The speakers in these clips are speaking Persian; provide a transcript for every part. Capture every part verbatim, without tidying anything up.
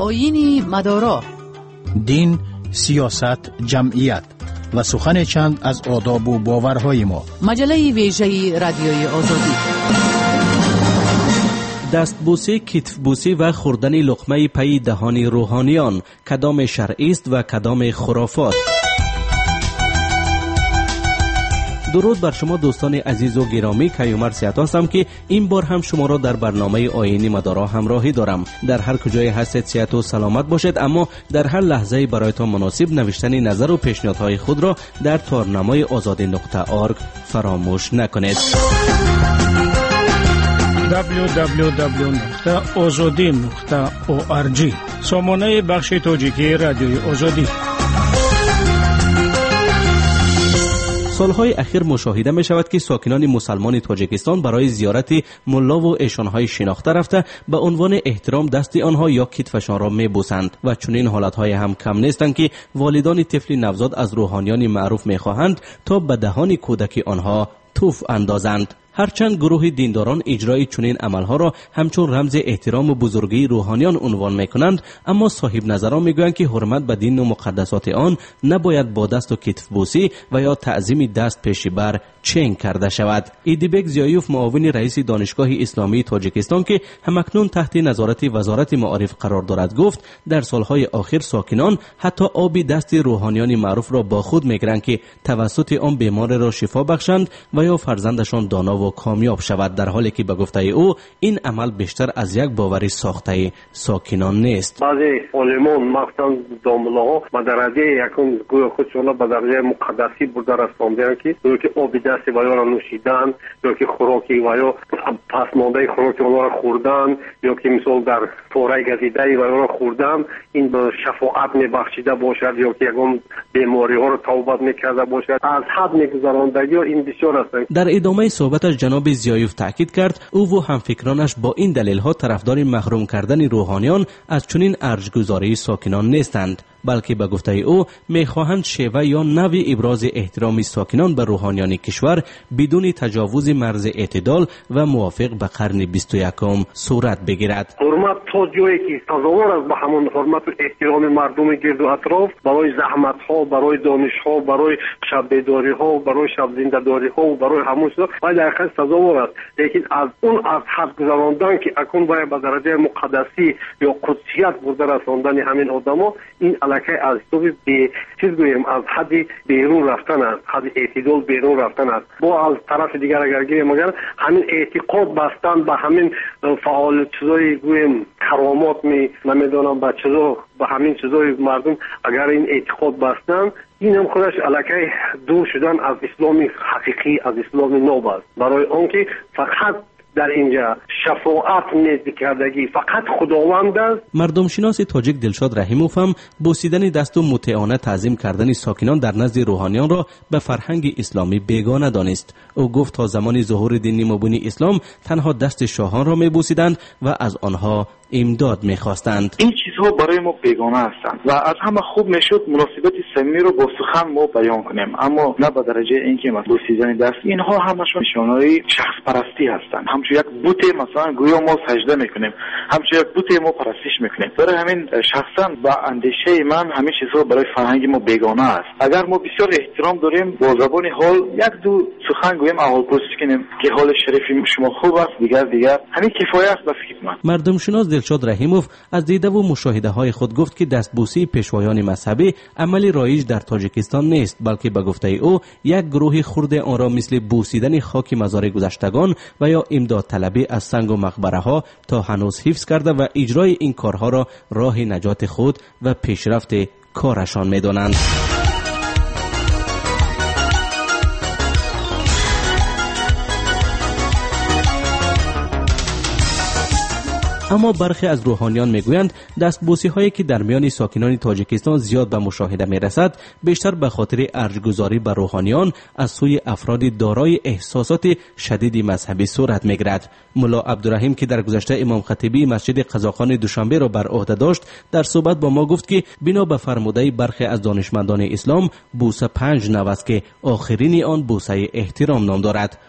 آیین مدارا، دین، سیاست، جمعیت و سخن چند از آداب و باورهای ما. مجله ویژه رادیوی آزادی. دستبوسی، کتفبوسی و خوردن لقمه پی دهان روحانیان، کدام شرعی است و کدام خرافات؟ درود بر شما دوستان عزیز و گرامی، کیومر سیات هستم که این بار هم شما را در برنامه آیین مدارا همراهی دارم. در هر کجای هستید صحت و سلامت باشید، اما در هر لحظه برایتان مناسب نوشتن نظر و پیشنهادهای خود را در تارنمای آزادی نقطه اورگ فراموش نکنید. دبلیو دبلیو دبلیو نقطه آزادی نقطه اورگ، سامانه بخش تاجیکی رادیوی آزادی. سالهای اخیر مشاهده می شود که ساکنان مسلمان تاجیکستان برای زیارت ملا و ایشانهای شناخته رفته به عنوان احترام دست آنها یا کتفشان را می بوسند و چنین حالتهای هم کم نیستند که والدان طفل نوزاد از روحانیان معروف می خواهند تا به دهان کودک آنها توف اندازند. هرچند گروه دینداران اجرای چنین عملها را همچون رمز احترام و بزرگی روحانیان عنوان میکنند، اما صاحب نظران میگویند که حرمت به دین و مقدسات آن نباید با دست و کتف بوسی و یا تعظیم دست پیش بر چنگ کرده شود. ایدیبک زیایوف، معاون رئیس دانشگاه اسلامی تاجیکستان که همکنون تحت نظارت وزارت معارف قرار دارد، گفت در سالهای آخر ساکنان حتی آب دست روحانیان معروف را با خود میگیرند که توسط آن بیمار را شفا بخشند و یا فرزندشان دانا و کامیاب شود، در حالی که به گفته او این عمل بیشتر از یک باوری ساخته ساکنان نیست. بعضی علمان مخصوصا داملاها به درجه یکم گویا خودشون به درجه مقدسی برده رساندند که یا که آب دست و یا را نوشیدن یا که خوراکی و یا پسمانده خوراک آنها را خوردن یا که مثال در پاره گزیده و یا را خوردن، این به شفاعت میبخشیده باشد یا که یکم بیماری ها را توبت میکرده باشد، از حد میگذراندگی این بسیار است. در ادامه صحبتش جناب زیایوف تاکید کرد او و همفکرانش با این دلیل ها طرفدار محروم کردن روحانیان از چنین ارجگذاری ساکنان نیستند، بلکه به گفته او میخواهند شیوه یا نوع ابراز احترام ساکنان به روحانیان کشور بدون تجاوز مرز اعتدال و موافق به قرن بیست و یکم صورت بگیرد. حرمت تا جایی که سزاوار است به همون حرمت و احترام مردم گرد و اطراف، برای زحمت ها، برای دانش ها، برای شب بیداری ها، برای شب زنده داری ها و برای همون چیزا باید در حقیقت سزاوار است، لیکن از اون از حد گذراندن که اکنون باید به درجه مقدسی یا قدسیت برده رساندن همین آدما، این که از تو به چیز گویم از حد بیرون رفتن است، حد اعتدال بیرون رفتن است. با از طرف دیگر اگر گویم مگر همین اعتقاد بستن به همین فعال چیزای گویم کرامات می نمیدونم با چیزا به همین چیزای مردم اگر این اعتقاد بستن، این هم خودش الکی دور شدن از اسلام حقیقی، از اسلام ناب است. برای آنکه فقط در اینجا شفاعت نزدیکردگی فقط خداوند است. مردم شناس تاجیک دلشاد رحیموف هم بوسیدن دست و مطیعانه تعظیم کردن ساکنان در نزد روحانیان را به فرهنگ اسلامی بیگانه دانست. او گفت تا زمان ظهور دین مبین اسلام تنها دست شاهان را میبوسیدند و از آنها امداد میخواستند. این چیزها برای ما بیگانه هستند و از همه خوب میشد مناسبت صمیمی رو با سخن ما بیان کنیم، اما نه به درجه اینکه ما بوسیدن دست، اینها همشون نشانه‌های شخص پرستی هستند. همچون یک بت مثلا گویا ما سجده میکنیم، همچون یک بت ما پرستش میکنیم. برای همین شخصا با اندیشه من همین چیزها برای فرهنگ ما بیگانه است. اگر ما بسیار احترام داریم، با زبان حال یک دو سخن گویم، احوالپرسی کنیم که حال شریف شما خوب است، دیگر دیگر همین کفایت است به فکر من. مردم شناس دلشاد رحیموف از دیده و مشاهده های خود گفت که دستبوسی پیشوایان مذهبی عملی رایج در تاجیکستان نیست، بلکه به گفته او یک گروه خرد آن را مثل بوسیدن خاک مزار گذشتگان و یا امداد طلبی از سنگ و مقبره ها تا هنوز حفظ کرده و اجرای این کارها را راه نجات خود و پیشرفت کارشان می‌دانند. اما برخی از روحانیان میگویند دستبوسی هایی که در میان ساکنان تاجیکستان زیاد به مشاهده میرسد بیشتر به خاطر ارجگذاری به روحانیان از سوی افراد دارای احساسات شدید مذهبی صورت میگیرد. ملا عبدالرحیم که در گذشته امام خطیبی مسجد قزاقان دوشنبه را بر عهده داشت، در صحبت با ما گفت که بنا به فرموده برخی از دانشمندان اسلام بوسه پنج نوع است که آخرین آن بوسه احترام نام دارد.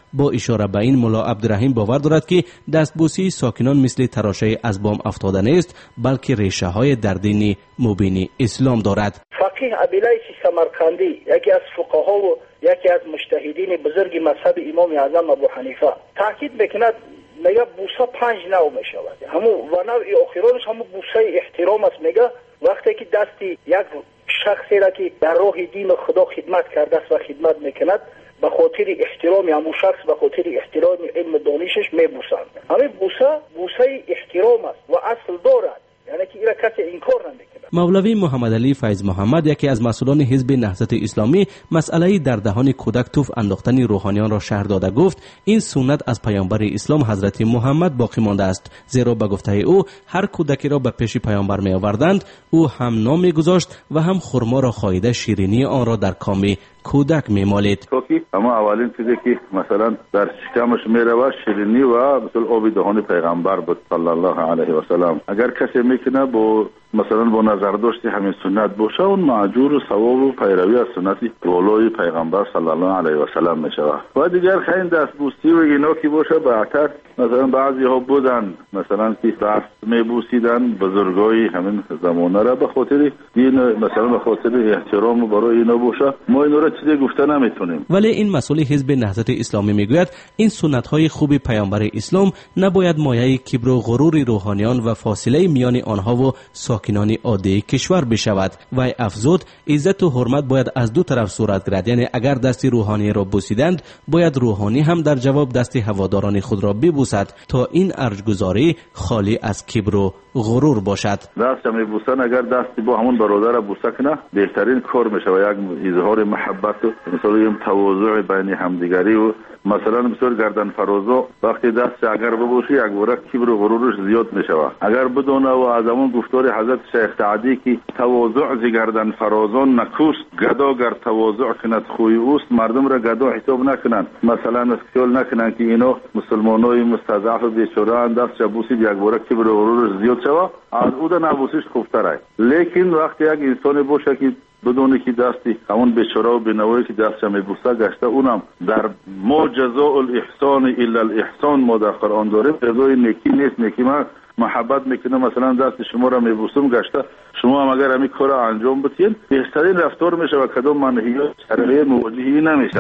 با اشاره به این ملا عبدالرحیم باور دارد که دستبوسی ساکنان مثل تراشه از بام افتاده نیست، بلکه ریشه های در دین مبین اسلام دارد. فقیه ابیلیسی سمرقندی یکی از فقها و یکی از مجتهدین بزرگ مذهب امام اعظم ابو حنیفه تاکید میکند، میگه بوسه پنج نوع میشود، همو و نوع آخرانش همو بوسه احترام است. میگه وقتی که دستی یک شخصی را که در راه دین خدا خدمت کرده است و خدمت میکند به خاطر احترام همو شخص، به خاطر احترام علم دانشش میبوسند. همین بوسه بوسه احترام است و اصل دارد، یعنی که اینا کسی انکار نمیکنه. مولوی محمد علی فیض محمد، یکی از مسئولان حزب نهضت اسلامی، مسئله در دهان کودک توف انداختن روحانیان را شرح داده گفت این سنت از پیامبر اسلام حضرت محمد باقی مانده است، زیرا به گفته او هر کودکی را به پیش پیامبر می آوردند او هم نام می گذاشت و هم خرما را خاییده شیرینی آن را در کام کودک می مالید. اما اولین چیزی که مثلا در شکمش می رود شیرینی و مثل آب دهان پیغمبر بود صلی الله علیه و سلام. اگر کسی میکنه با مثلا با نظر داشتی همین سنت باشه، اون معجور و ثواب و پیروی از سنت والای پیغمبر صلی الله علیه و سلام می شود. و دیگر خیلی دستبوسی و اینا که باشه بعتر مثلا بعضی ها بودن مثلا که دست می بوسیدن بزرگای همین زمانه را به خاطر دین، مثلا به خاطر احترام برای اینا باشه، ما اینا را چیزی گفته نمیتونیم. ولی این مسئول حزب نهضت اسلامی میگوید این سنت های خوب پیامبر اسلام نباید مایه کبر و غرور روحانیان و فاصله میان آنها و ساکنان عادی کشور بشود. و افزود عزت و حرمت باید از دو طرف صورت گیرد، یعنی اگر دست روحانی را بوسیدند باید روحانی هم در جواب دست هواداران خود را ببوسد تا این ارجگذاری خالی از کبر و غرور باشد. دست میبوسن، اگر دستی با همون برادر بوسه کنه بهترین کار میشه و یک اظهار محبت و مثلا یک تواضع بین همدیگری و مثلا بسیار گردن فرازا وقتی دست اگر ببوسی یک باره کبر و غرورش زیاد میشود. اگر بدونه و از همون گفتار حضرت شیخ سعدی که تواضع ز گردن فرازان نکوست، گدا گر تواضع کند خوی اوست، مردم را گدا حساب نکنند، مثلا اسکول نکنند که اینا مسلمانای مستضعف و بیچاره دست بوسید یک باره کبر و غرورش زیاد شود، از او ده نبوسیش خوبتره. لیکن وقتی یک انسان باشه که بدونه که دستی همون بیچاره و بینوایی که دستش میبوسه گشته، اونم در ما جزاء الاحسان الا الاحسان ما در قرآن داریم، جزای نیکی نیست، نیکی ما محبت میکنه مثلا دست شما را میبوسم گشته، شما هم اگر همین کار انجام بدین بهترین رفتار میشه و کدام منهیات شرعی مواجهی نمیشه.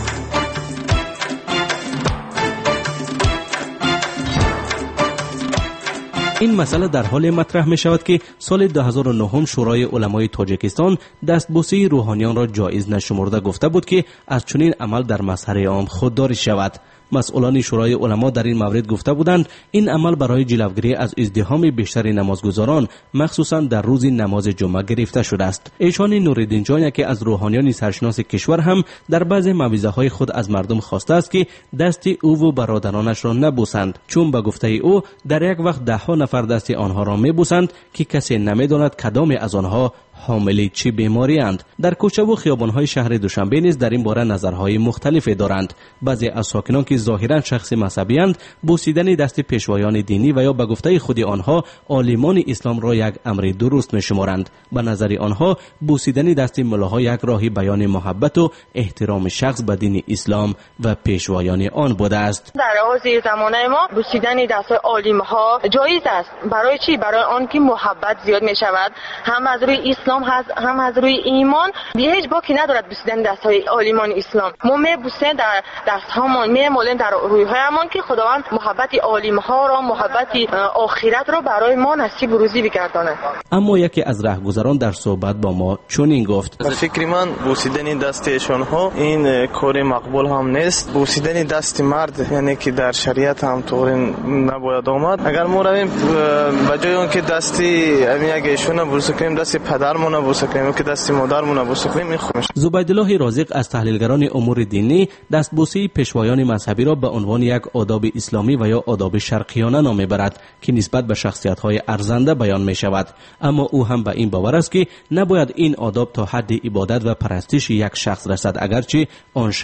این مسئله در حال مطرح می شود که سال دو هزار و نه شورای علمای تاجیکستان دستبوسی روحانیان را جایز نشمرده گفته بود که از چنین عمل در مظهر عام خودداری شود. مسئولان شورای علما در این مورد گفته بودند این عمل برای جلوگیری از ازدحام بیشتر نمازگزاران مخصوصا در روز نماز جمعه گرفته شده است. ایشان نوردین جان، یکی از روحانیان سرشناس کشور، هم در بعض موعظه های خود از مردم خواسته است که دست او و برادرانش را نبوسند، چون به گفته او در یک وقت ده ها نفر دست آنها را میبوسند که کسی نمیداند کدام از آنها حامل چه بیماری اند. در کوچه و خیابان‌های شهر دوشنبه نیز در این باره نظرهای مختلفی دارند. بعضی از ساکنان که ظاهراً شخص مذهبی اند بوسیدن دست پیشوایان دینی و یا به گفته خود آنها عالمان اسلام را یک امر درست می‌شمارند. به نظر آنها بوسیدن دست ملاها یک راه بیان محبت و احترام شخص به دین اسلام و پیشوایان آن بوده است. در آغاز زمانه ما بوسیدن دست عالم‌ها جایز است. برای چی؟ برای آن که محبت زیاد می‌شود، هم از روی اسلام هم از روی ایمان. دیگه هیچ باکی ندارد بوسیدن دست‌های عالمان اسلام. ما می‌بوسیم در دست‌هامون، می‌مالیم در روی‌هایمان که خداوند محبت عالم‌ها را، محبت آخرت را برای ما نصیب و روزی بگرداند. اما یکی از راهگذران در صحبت با ما چنین گفت: به فکر من بوسیدن دست ایشان‌ها این کار مقبول هم نیست. بوسیدن دست مرد یعنی که در شریعت هم طور نباید آمد. اگر ما رویم به جای اون که دستی همین اگه ایشون بوسه کنیم دست پدرمون بوسه کنیم که دست مادرمون بوسه کنیم این خوبه. زبیدالله رازق از تحلیلگران امور دینی دستبوسی پیشوایان مذهبی را به عنوان یک آداب اسلامی و یا آداب شرقیانه نام میبرد که نسبت به شخصیت‌های ارزنده بیان می شود. اما او هم به این باور است که نباید این آداب تا حد عبادت و پرستش یک شخص رسد اگرچه آن شخص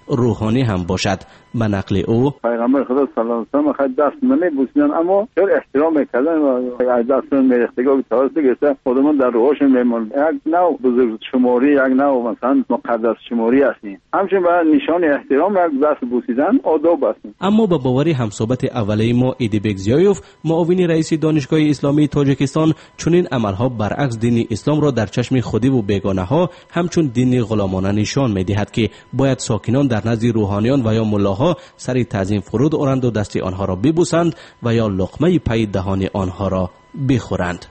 روحانی هم باشد. به نقل او پیغمبر خدا صلی الله علیه و آله دست نمی‌بوسیدن، اما خیلی احترام می‌کردن و از دستشون می‌ریختگاه به توسط گرفته خودمون در روحشون میمون. یک نوع بزرگ شماری، یک نوع مثلا مقدس شماری هستیم. همچنین برای نشان احترام یک دست بوسیدن آداب است. اما با باوری همصحبت اولیه ما ایدیبک زیایوف، معاون رئیس دانشگاه اسلامی تاجیکستان، چنین عملها برعکس دین اسلام را در چشم خودی و بیگانه ها همچون دین غلامانه نشان می‌دهد که باید ساکنان در نزد روحانیان و یا ملاها سری تعظیم فرود آورند و دست آنها را ببوسند و یا لقمه پی دهان آنها را بخورند.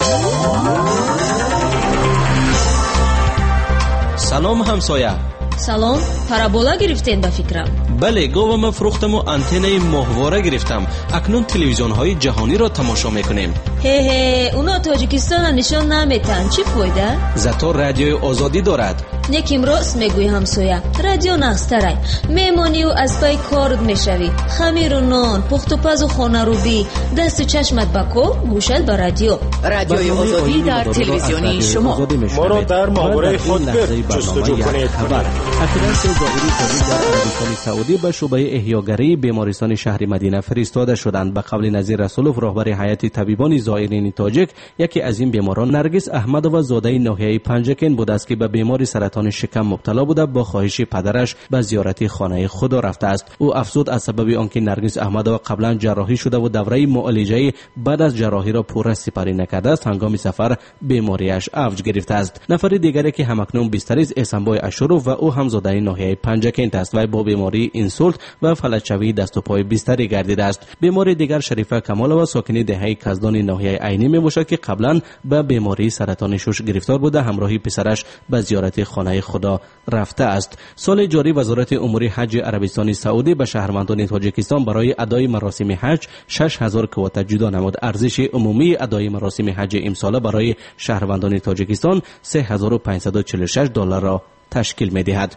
سلام همسایه. سلام، پارابولا گرفتین با فکرم؟ بله، گاوم فروختم و آنتنای ماهواره گرفتم. اکنون تلویزیون های جهانی را تماشا میکنیم. هی هی، اونا تاجیکستان نشان نمیتن، چی فایده؟ زاتو رادیوی آزادی دارد. یکیم راست میگوی همسایه، رادیو نقصتره. میمانی و از پای کارت میشوی. خمیر و نان، پخت و پز و خانه رو بی، دست و چشمت بکو، گوشت با رادیو. رادیوی آزادی در تلویزیونی شما. ما را در ماهواره خود جستجو کنید. اخیراً سه زائری تاجیک در عربستان سعودی به شعبه احیاگری بیمارستان شهر مدینه فرستاده شدند. به قول نظیر رسولوف، رهبر هیئت طبیبان زائرین تاجیک، یکی از این بیماران نرگس احمدووا زاده ناحیه پنجکن بود است که به بیماری سرطان شکم مبتلا بوده. با خواهش پدرش به زیارت خانه خدا رفته است. او افزود از سبب آنکه نرگس احمدووا قبلا جراحی شده و دوره معالجه بعد از جراحی را پوره سپری نکرده است، هنگام سفر بیماریش اوج گرفته است. نفر دیگری که همکنون بیستری است اسنبای اشروف و او هم زاده ناحیه پنجکن است و با بیماری اینسولت و فلجشوی دست و پای بیستری گردیده است. بیماری دیگر شریفه کمالووا ساکن دهه کزدان ناحیه عینی میباشد که قبلا به بیماری سرطان شش گرفتار بوده. همراهی پسرش به زیارت خانه خدا رفته است. سال جاری وزارت امور حج عربستان سعودی به شهروندان تاجیکستان برای ادای مراسم حج شش هزار کوتا جدا نمود. ارزش عمومی ادای مراسم حج امسال برای شهروندان تاجیکستان سه هزار و پانصد و چهل و شش دلار را تشکیل می‌دهد.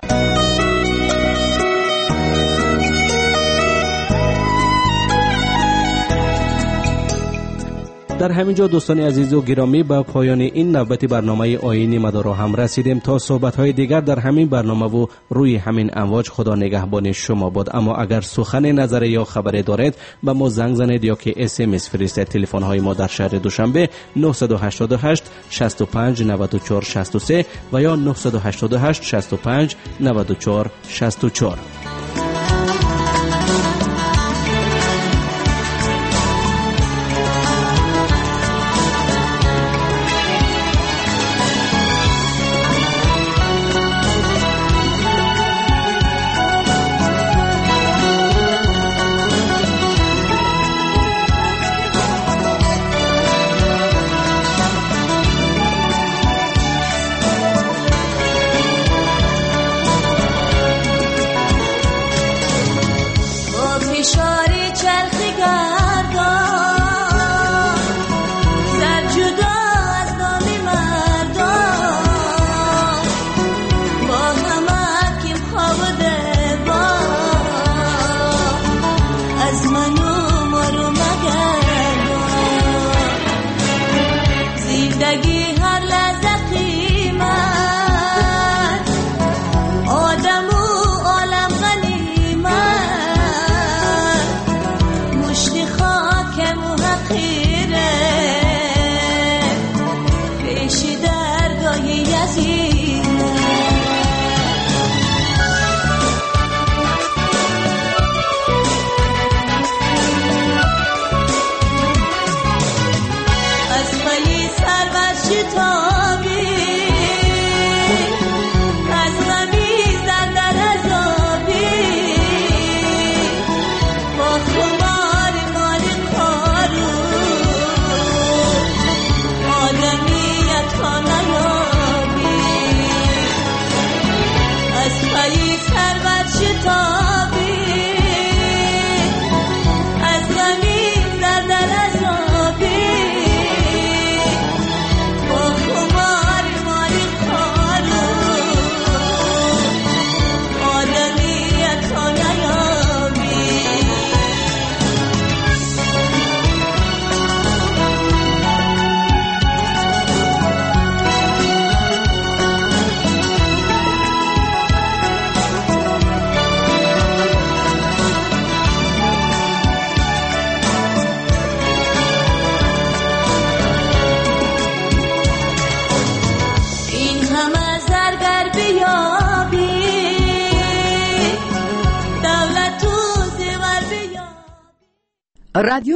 در همینجا دوستان عزیز و گرامی، به پایان این نوبت برنامه آیین مدارا هم رسیدیم. تا صحبت‌های دیگر در همین برنامه و روی همین امواج، خدا نگهبان شما باد. اما اگر سخن، نظر یا خبری دارید به ما زنگ زنید یا که اس ام اس فرستید. تلفن‌های ما در شهر دوشنبه نه هشت هشت شصت و پنج نود و چهار شصت و سه و یا نه هشت هشت شصت و پنج نود و چهار شصت و چهار. رادیو